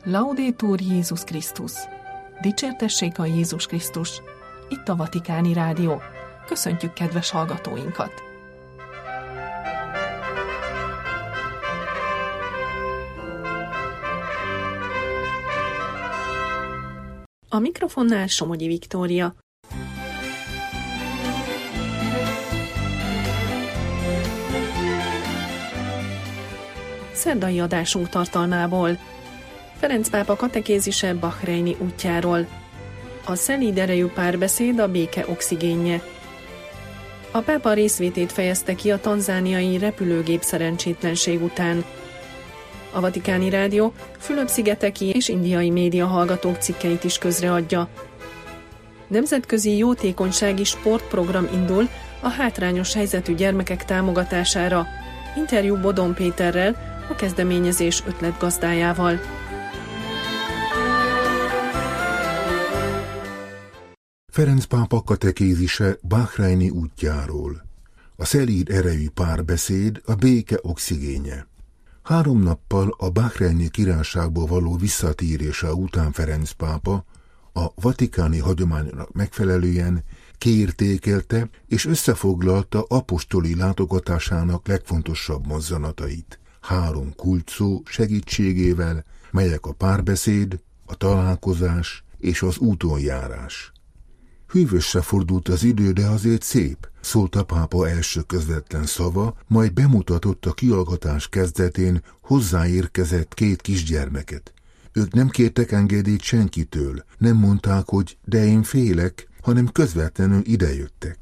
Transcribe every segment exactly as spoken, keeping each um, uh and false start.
Laudetur Jézus Krisztus! Dicsértessék a Jézus Krisztus! Itt a Vatikáni Rádió. Köszöntjük kedves hallgatóinkat! A mikrofonnál Somogyi Viktória. Szerdai adásunk tartalmából: Ferenc pápa katekézise Bahreini útjáról, a szelíd erejű párbeszéd a béke oxigénje. A pápa részvétét fejezte ki a tanzániai repülőgép szerencsétlenség után. A Vatikáni Rádió Fülöp-szigeteki és indiai média hallgatók cikkeit is közreadja. Nemzetközi jótékonysági sportprogram indul a hátrányos helyzetű gyermekek támogatására. Interjú Bodon Péterrel, a kezdeményezés ötletgazdájával. Ferenc pápa katekézise Bahreini útjáról. A szelíd erejű párbeszéd a béke oxigénje. Három nappal a Bahreini királyságból való visszatérése után Ferenc pápa a vatikáni hagyománynak megfelelően kiértékelte és összefoglalta apostoli látogatásának legfontosabb mozzanatait, három kulcsszó segítségével, melyek a párbeszéd, a találkozás és az útonjárás. Hűvösre fordult az idő, de azért szép, szólt a pápa első közvetlen szava, majd bemutatott a kihallgatás kezdetén hozzáérkezett két kisgyermeket. Ők nem kértek engedélyt senkitől, nem mondták, hogy de én félek, hanem közvetlenül idejöttek.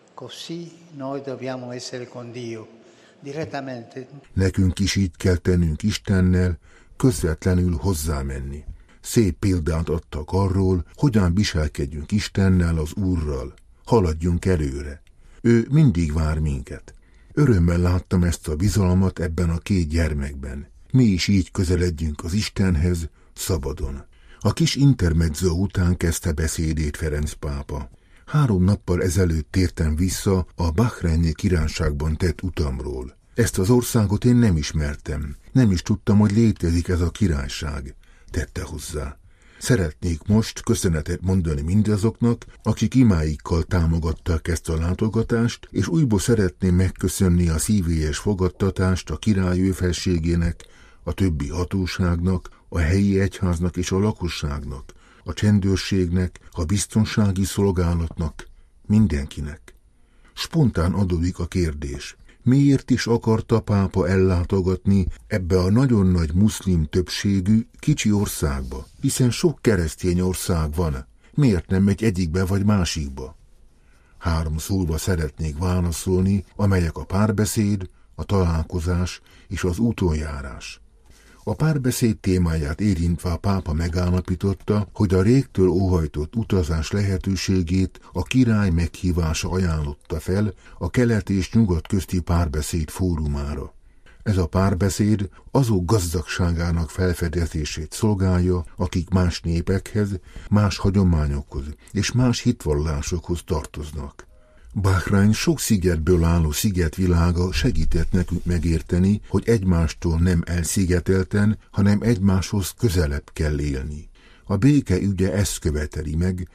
Nekünk is így kell tennünk Istennel, közvetlenül hozzámenni. Szép példát adtak arról, hogyan viselkedjünk Istennel, az Úrral. Haladjunk előre. Ő mindig vár minket. Örömmel láttam ezt a bizalmat ebben a két gyermekben. Mi is így közeledjünk az Istenhez, szabadon. A kis intermezzo után kezdte beszédét Ferenc pápa. Három nappal ezelőtt tértem vissza a Bahreini királyságban tett utamról. Ezt az országot én nem ismertem. Nem is tudtam, hogy létezik ez a királyság. Tette hozzá. Szeretnék most köszönetet mondani mindazoknak, akik imáikkal támogatták ezt a látogatást, és újból szeretném megköszönni a szívélyes fogadtatást a király ő felségének, a többi hatóságnak, a helyi egyháznak és a lakosságnak, a csendőrségnek, a biztonsági szolgálatnak, mindenkinek. Spontán adódik a kérdés. Miért is akarta pápa ellátogatni ebbe a nagyon nagy muszlim többségű, kicsi országba, hiszen sok keresztény ország van, miért nem megy egyikbe vagy másikba? Három szóba szeretnék válaszolni, amelyek a párbeszéd, a találkozás és az útonjárás. A párbeszéd témáját érintve a pápa megállapította, hogy a régtől óhajtott utazás lehetőségét a király meghívása ajánlotta fel a kelet és nyugat közti párbeszéd fórumára. Ez a párbeszéd azok gazdagságának felfedezését szolgálja, akik más népekhez, más hagyományokhoz és más hitvallásokhoz tartoznak. Bahrein sok szigetből álló szigetvilága segített nekünk megérteni, hogy egymástól nem elszigetelten, hanem egymáshoz közelebb kell élni. A béke ügye ezt követeli meg,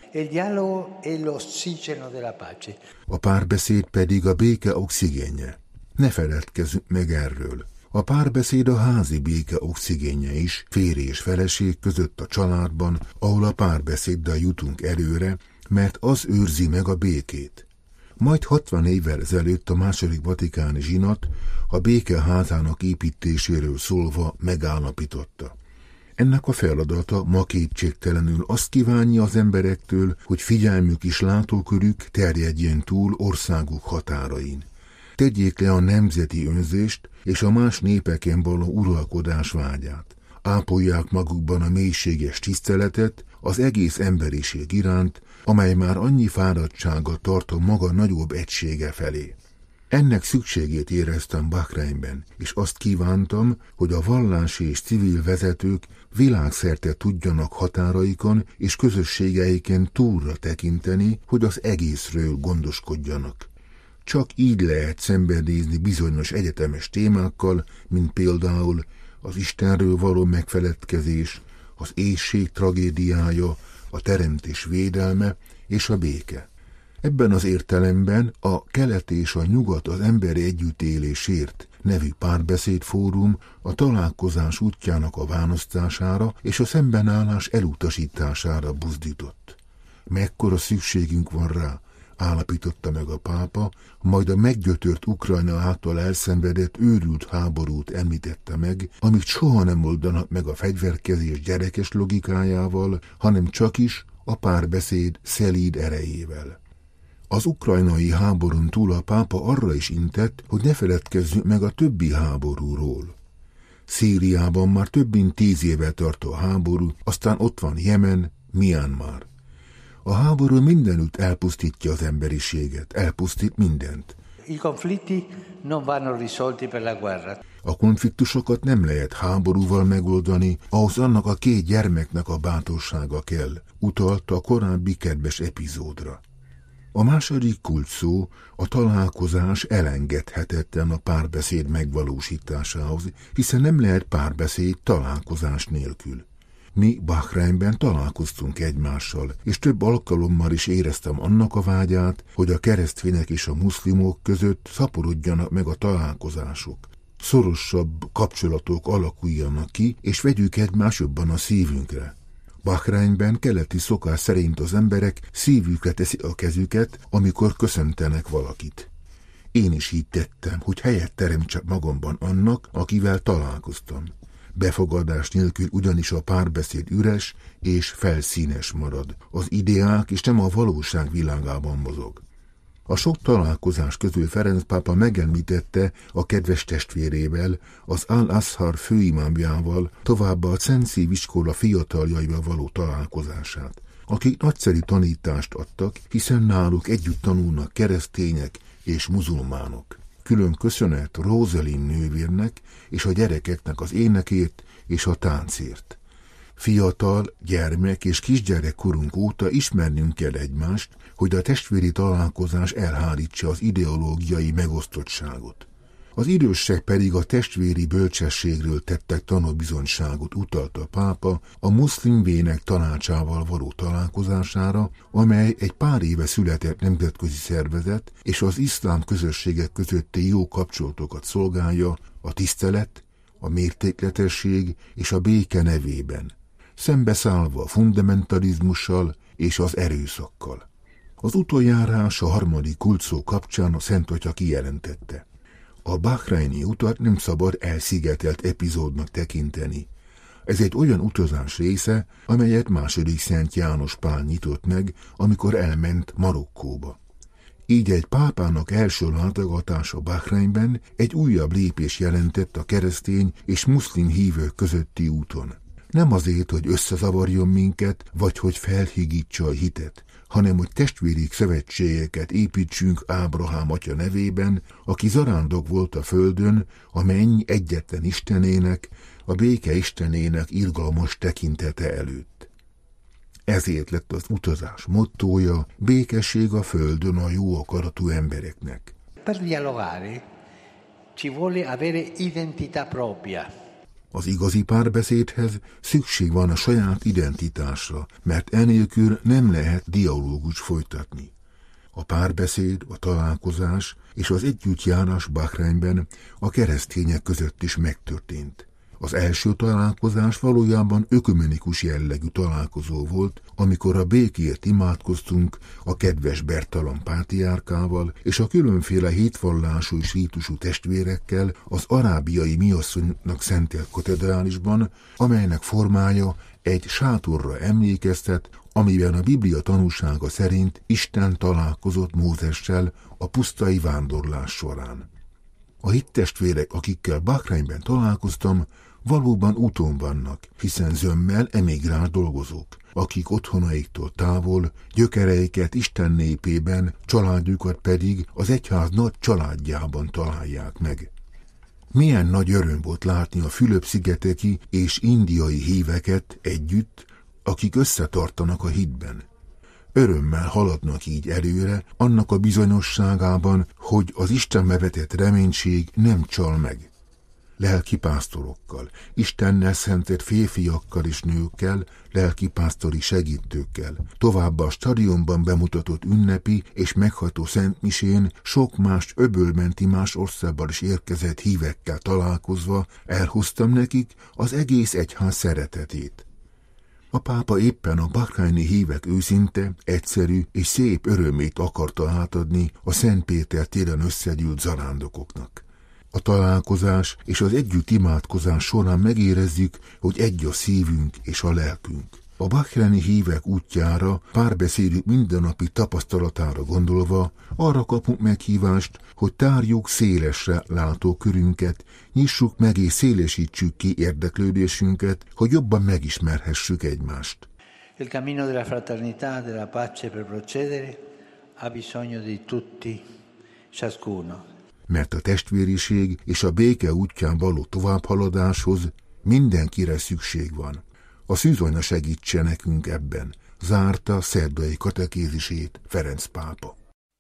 a párbeszéd pedig a béke oxigénje. Ne feledkezzünk meg erről. A párbeszéd a házi béke oxigénje is, férj és feleség között a családban, ahol a párbeszéddel jutunk előre, mert az őrzi meg a békét. Majd hatvan évvel ezelőtt a második vatikáni zsinat a béke házának építéséről szólva megállapította. Ennek a feladata ma kétségtelenül azt kívánja az emberektől, hogy figyelmük és látókörük terjedjen túl országuk határain. Tegyék le a nemzeti önzést és a más népeken való uralkodás vágyát. Ápolják magukban a mélységes tiszteletet az egész emberiség iránt, amely már annyi fáradtsága tart a maga nagyobb egysége felé. Ennek szükségét éreztem Bahreinben, és azt kívántam, hogy a vallási és civil vezetők világszerte tudjanak határaikon és közösségeiken túlra tekinteni, hogy az egészről gondoskodjanak. Csak így lehet szembenézni bizonyos egyetemes témákkal, mint például az Istenről való megfeledkezés, az éhség tragédiája, a teremtés védelme és a béke. Ebben az értelemben a Kelet és a Nyugat az emberi együttélésért nevű párbeszédfórum a találkozás útjának a választására és a szembenállás elutasítására buzdított. Mekkora szükségünk van rá, állapította meg a pápa, majd a meggyötört Ukrajna által elszenvedett őrült háborút említette meg, amit soha nem oldanak meg a fegyverkezés gyerekes logikájával, hanem csak is a párbeszéd szelíd erejével. Az ukrajnai háborún túl a pápa arra is intett, hogy ne feledkezzünk meg a többi háborúról. Szíriában már több mint tíz éve tart a háború, aztán ott van Jemen, Myanmar. A háború mindenütt elpusztítja az emberiséget, elpusztít mindent. A konfliktusokat nem lehet háborúval megoldani, ahhoz annak a két gyermeknek a bátorsága kell, utalta a korábbi kedves epizódra. A második kulcsszó, a találkozás elengedhetetlen a párbeszéd megvalósításához, hiszen nem lehet párbeszéd találkozás nélkül. Mi Bahreinben találkoztunk egymással, és több alkalommal is éreztem annak a vágyát, hogy a keresztények és a muszlimok között szaporodjanak meg a találkozások. Szorosabb kapcsolatok alakuljanak ki, és vegyük egymás jobban a szívünkre. Bahreinben keleti szokás szerint az emberek szívükre teszik a kezüket, amikor köszöntenek valakit. Én is így tettem, hogy helyet teremtsek magamban annak, akivel találkoztam. Befogadás nélkül ugyanis a párbeszéd üres és felszínes marad. Az ideák és nem a valóság világában mozog. A sok találkozás közül Ferenc pápa megemlítette a kedves testvérével, az Al-Azhar főimámjával, továbbá a Szent Szív iskola fiataljaival való találkozását, akik nagyszerű tanítást adtak, hiszen náluk együtt tanulnak keresztények és muzulmánok. Külön köszönet Rózelin nővérnek és a gyerekeknek az énekért és a táncért. Fiatal, gyermek és kisgyerekkorunk óta ismernünk kell egymást, hogy a testvéri találkozás elhárítsa az ideológiai megosztottságot. Az idősek pedig a testvéri bölcsességről tettek tanúbizonyságot, utalta a pápa a muszlim vének tanácsával való találkozására, amely egy pár éve született nemzetközi szervezet és az iszlám közösségek közötti jó kapcsolatokat szolgálja a tisztelet, a mértékletesség és a béke nevében, szembeszállva a fundamentalizmussal és az erőszakkal. Az utoljárás a harmadik kulcsszó kapcsán a Szent Atya kijelentette: a bahreini utat nem szabad elszigetelt epizódnak tekinteni. Ez egy olyan utazás része, amelyet második Szent János Pál nyitott meg, amikor elment Marokkóba. Így egy pápának első látogatása Bahreinben egy újabb lépés jelentett a keresztény és muszlim hívők közötti úton. Nem azért, hogy összezavarjon minket, vagy hogy felhigítsa a hitet, hanem hogy testvéri szövetségeket építsünk Ábrahám atya nevében, aki zarándok volt a földön, a menny egyetlen Istenének, a béke Istenének irgalmas tekintete előtt. Ezért lett az utazás mottója: békesség a földön a jó akaratú embereknek. Per dialogare ci vuole avere identità propria. Az igazi párbeszédhez szükség van a saját identitásra, mert enélkül nem lehet dialógus folytatni. A párbeszéd, a találkozás és az együttjárás Bahreinben a keresztények között is megtörtént. Az első találkozás valójában ökumenikus jellegű találkozó volt, amikor a békért imádkoztunk a kedves Bertalan pátriárkával és a különféle hitvallású és rítusú testvérekkel az arábiai Miasszonynak szentelt katedrálisban, amelynek formája egy sátorra emlékeztet, amiben a Biblia tanúsága szerint Isten találkozott Mózessel a pusztai vándorlás során. A hittestvérek, akikkel Bahreinben találkoztam, valóban úton vannak, hiszen zömmel emigráns dolgozók, akik otthonaiktól távol, gyökereiket Isten népében, családjukat pedig az egyház nagy családjában találják meg. Milyen nagy öröm volt látni a Fülöp-szigeteki és indiai híveket együtt, akik összetartanak a hitben. Örömmel haladnak így előre, annak a bizonyosságában, hogy az Istenbe vetett reménység nem csal meg. lelkipásztorokkal, Istennel szentelt férfiakkal és nőkkel, lelkipásztori segítőkkel. Továbbá a stadionban bemutatott ünnepi és megható szentmisén sok más öbölmenti más országban is érkezett hívekkel találkozva elhoztam nekik az egész egyház szeretetét. A pápa éppen a bahreini hívek őszinte, egyszerű és szép örömét akarta átadni a Szent Péter téren összegyűlt zarándokoknak. A találkozás és az együtt imádkozás során megérezzük, hogy egy a szívünk és a lelkünk. A bahreini hívek útjára, párbeszédük mindennapi tapasztalatára gondolva, arra kapunk meghívást, hogy tárjuk szélesre látókörünket, nyissuk meg és szélesítsük ki érdeklődésünket, hogy jobban megismerhessük egymást. Il cammino della fraternità, della pace per procedere ha bisogno di tutti, ciascuno. Mert a testvériség és a béke útján való továbbhaladáshoz mindenkire szükség van. A szűzanya segítse nekünk ebben, zárta szerdai katekézisét Ferenc pápa.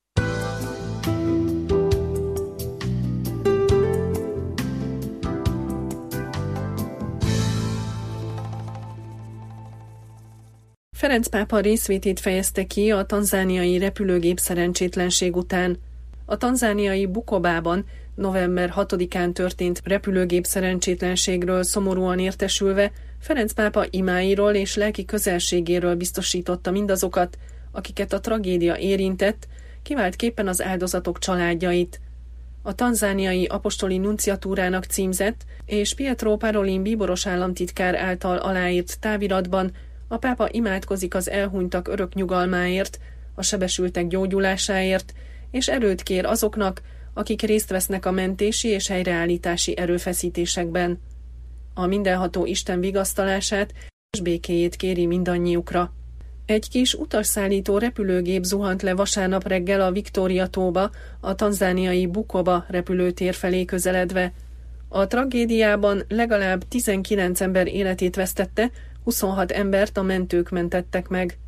Ferenc pápa részvétét fejezte ki a tanzániai repülőgép szerencsétlenség után. A tanzániai Bukobában november hatodikán történt repülőgép szerencsétlenségről szomorúan értesülve, Ferenc pápa imáiról és lelki közelségéről biztosította mindazokat, akiket a tragédia érintett, kiváltképpen az áldozatok családjait. A tanzániai apostoli nunciatúrának címzett és Pietro Parolin bíboros államtitkár által aláírt táviratban a pápa imádkozik az elhunytak örök nyugalmáért, a sebesültek gyógyulásáért, és erőt kér azoknak, akik részt vesznek a mentési és helyreállítási erőfeszítésekben. A mindenható Isten vigasztalását és békéjét kéri mindannyiukra. Egy kis utasszállító repülőgép zuhant le vasárnap reggel a Victoria tóba, a tanzániai Bukoba repülőtér felé közeledve. A tragédiában legalább tizenkilenc ember életét vesztette, huszonhat embert a mentők mentettek meg.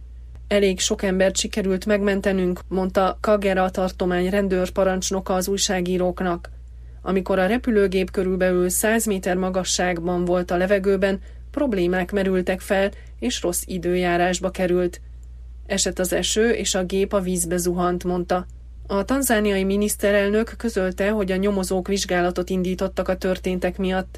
Elég sok embert sikerült megmentenünk, mondta Kagera tartomány rendőrparancsnoka az újságíróknak. Amikor a repülőgép körülbelül száz méter magasságban volt a levegőben, problémák merültek fel, és rossz időjárásba került. Esett az eső, és a gép a vízbe zuhant, mondta. A tanzániai miniszterelnök közölte, hogy a nyomozók vizsgálatot indítottak a történtek miatt.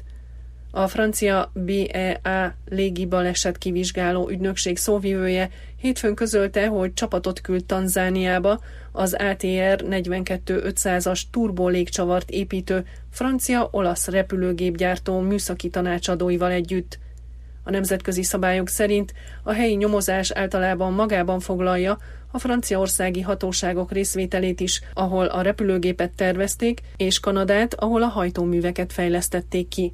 A francia bé e á légibaleset kivizsgáló ügynökség szóvivője hétfőn közölte, hogy csapatot küld Tanzániába az á té er negyvenkettő ötszázas turbolégcsavart építő francia-olasz repülőgépgyártó műszaki tanácsadóival együtt. A nemzetközi szabályok szerint a helyi nyomozás általában magában foglalja a franciaországi hatóságok részvételét is, ahol a repülőgépet tervezték, és Kanadát, ahol a hajtóműveket fejlesztették ki.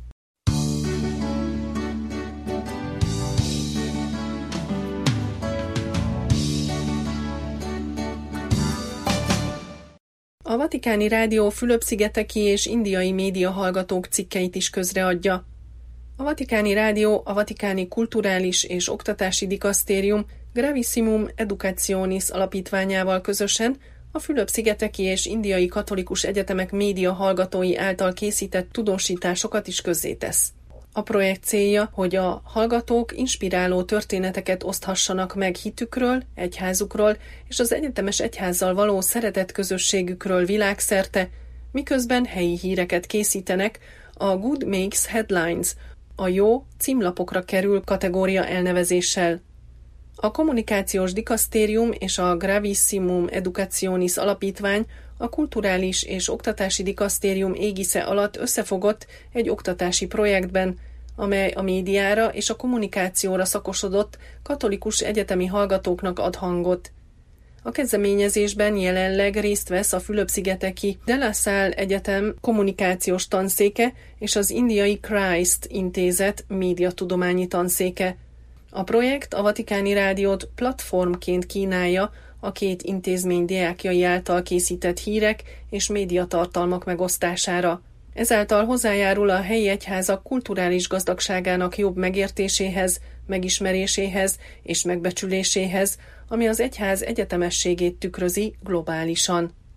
A Vatikáni Rádió Fülöp-szigeteki és indiai média hallgatók cikkeit is közreadja. A Vatikáni Rádió a Vatikáni Kulturális és Oktatási Dikasztérium Gravissimum Educationis alapítványával közösen a Fülöp-szigeteki és indiai katolikus egyetemek média hallgatói által készített tudósításokat is közzétesz. A projekt célja, hogy a hallgatók inspiráló történeteket oszthassanak meg hitükről, egyházukról és az egyetemes egyházzal való szeretett közösségükről világszerte, miközben helyi híreket készítenek a Good Makes Headlines, a jó címlapokra kerül kategória elnevezéssel. A Kommunikációs Dikasztérium és a Gravissimum Educationis alapítvány a Kulturális és Oktatási Dikasztérium égisze alatt összefogott egy oktatási projektben, amely a médiára és a kommunikációra szakosodott katolikus egyetemi hallgatóknak ad hangot. A kezdeményezésben jelenleg részt vesz a Fülöp-szigeteki De La Salle Egyetem kommunikációs tanszéke és az indiai Christ Intézet médiatudományi tanszéke. A projekt a Vatikáni Rádiót platformként kínálja a két intézmény diákjai által készített hírek és médiatartalmak megosztására. Ezáltal hozzájárul a helyi egyházak kulturális gazdagságának jobb megértéséhez, megismeréséhez és megbecsüléséhez, ami az egyház egyetemességét tükrözi globálisan.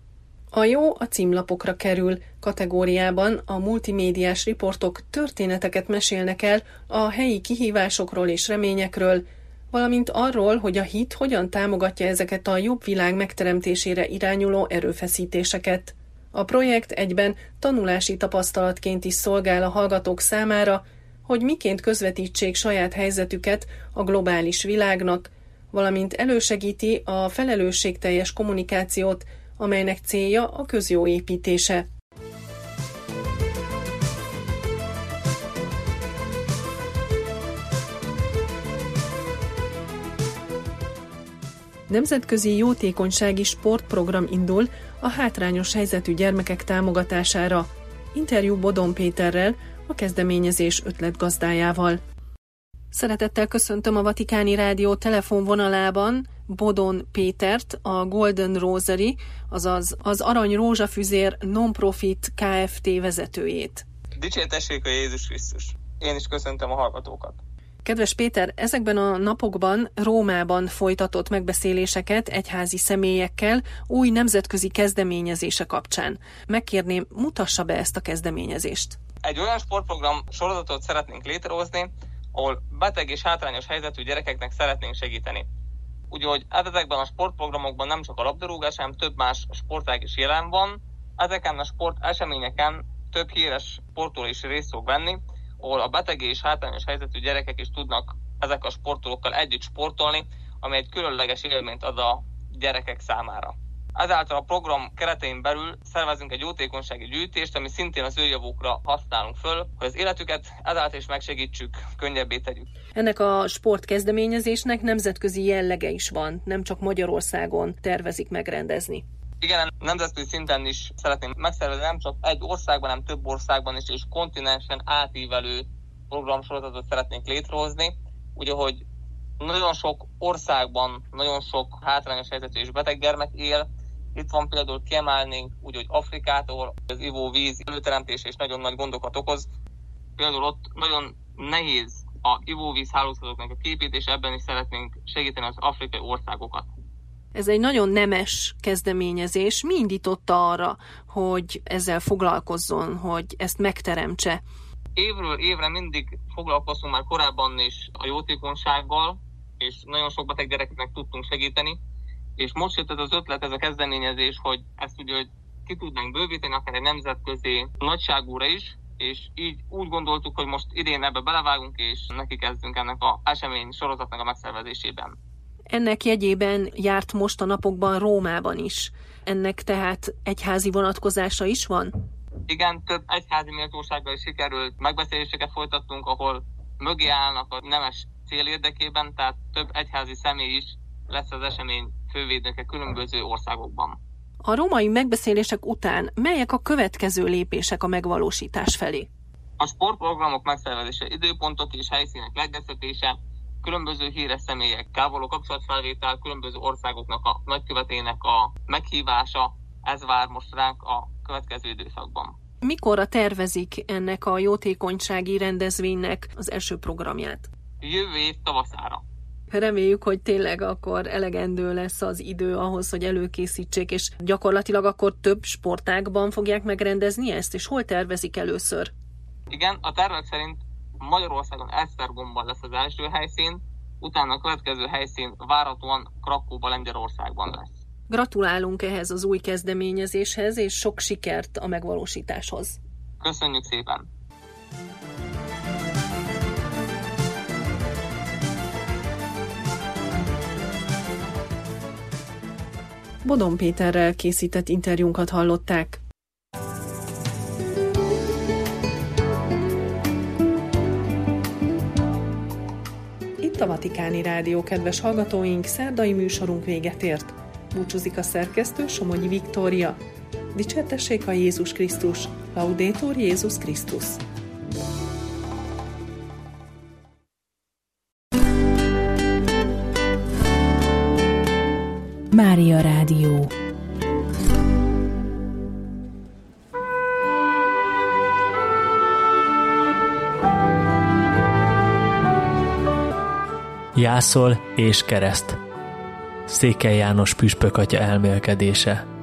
A jó a címlapokra kerül kategóriában a multimédiás riportok történeteket mesélnek el a helyi kihívásokról és reményekről, valamint arról, hogy a hit hogyan támogatja ezeket a jobb világ megteremtésére irányuló erőfeszítéseket. A projekt egyben tanulási tapasztalatként is szolgál a hallgatók számára, hogy miként közvetítsék saját helyzetüket a globális világnak, valamint elősegíti a felelősségteljes kommunikációt, amelynek célja a közjó építése. Nemzetközi jótékonysági sportprogram indul a hátrányos helyzetű gyermekek támogatására. Interjú Bodon Péterrel, a kezdeményezés ötletgazdájával. Szeretettel köszöntöm a Vatikáni Rádió telefonvonalában Bodon Pétert, a Golden Rosary, azaz az Arany Rózsafüzér Non-Profit Kft. Vezetőjét. Dicsértessék a Jézus Krisztus! Én is köszöntöm a hallgatókat! Kedves Péter, ezekben a napokban Rómában folytatott megbeszéléseket egyházi személyekkel új nemzetközi kezdeményezése kapcsán. Megkérném, mutassa be ezt a kezdeményezést. Egy olyan sportprogram sorozatot szeretnénk létrehozni, ahol beteg és hátrányos helyzetű gyerekeknek szeretnénk segíteni. Úgyhogy ezekben a sportprogramokban nem csak a labdarúgás, hanem több más sportág is jelen van. Ezeken a sporteseményeken több híres sportoló is részt fog venni, ahol a beteg és hátrányos helyzetű gyerekek is tudnak ezek a sportolókkal együtt sportolni, ami egy különleges élményt ad a gyerekek számára. Ezáltal a program keretein belül szervezünk egy jótékonysági gyűjtést, ami szintén az ő javukra használunk föl, hogy az életüket ezáltal is megsegítsük, könnyebbé tegyük. Ennek a sportkezdeményezésnek nemzetközi jellege is van, nem csak Magyarországon tervezik megrendezni. Igen, nemzetközi szinten is szeretném megszervezni, nem csak egy országban, hanem több országban is, és kontinensen átívelő programsorozatot szeretnénk létrehozni, ugye, hogy nagyon sok országban nagyon sok hátrányos helyzetű és beteg gyermek él. Itt van például kiemelnénk úgy, hogy Afrikát, ahol az ivóvíz előteremtése is nagyon nagy gondokat okoz. Például ott nagyon nehéz a ivóvíz hálózatoknak a képítése, ebben is szeretnénk segíteni az afrikai országokat. Ez egy nagyon nemes kezdeményezés. Mi indította arra, hogy ezzel foglalkozzon, hogy ezt megteremtse? Évről évre mindig foglalkoztunk már korábban is a jótékonysággal, és nagyon sok beteg gyerekeknek tudtunk segíteni, és most jött ez az ötlet, ez a kezdeményezés, hogy ezt ugye hogy ki tudnánk bővíteni, akár egy nemzetközi nagyságúra is, és így úgy gondoltuk, hogy most idén ebbe belevágunk, és neki kezdünk ennek az esemény sorozatnak a megszervezésében. Ennek jegyében járt most a napokban Rómában is. Ennek tehát egyházi vonatkozása is van? Igen, több egyházi méltósággal is sikerült megbeszéléseket folytattunk, ahol mögé állnak a nemes cél érdekében, tehát több egyházi személy is lesz az esemény fővédnöke különböző országokban. A római megbeszélések után melyek a következő lépések a megvalósítás felé? A sportprogramok megszervezése, időpontok és helyszínek legeztetése, különböző híres személyekkel való kapcsolatfelvétel, különböző országoknak a nagykövetének a meghívása, ez vár most ránk a következő időszakban. Mikorra tervezik ennek a jótékonysági rendezvénynek az első programját? Jövő év tavaszára. Reméljük, hogy tényleg akkor elegendő lesz az idő ahhoz, hogy előkészítsék, és gyakorlatilag akkor több sportágban fogják megrendezni ezt, és hol tervezik először? Igen, a tervek szerint Magyarországon Esztergomban lesz az első helyszín, utána a következő helyszín várhatóan Krakóban, Lengyelországban lesz. Gratulálunk ehhez az új kezdeményezéshez, és sok sikert a megvalósításhoz. Köszönjük szépen! Bodon Péterrel készített interjúnkat hallották. Itt a Vatikáni Rádió, kedves hallgatóink, szerdai műsorunk véget ért. Búcsúzik a szerkesztő, Somogyi Viktória. Dicsértessék a Jézus Krisztus! Laudetur Jézus Krisztus! Mária Rádió. Jászol és kereszt. Székely János püspök atya elmélkedése.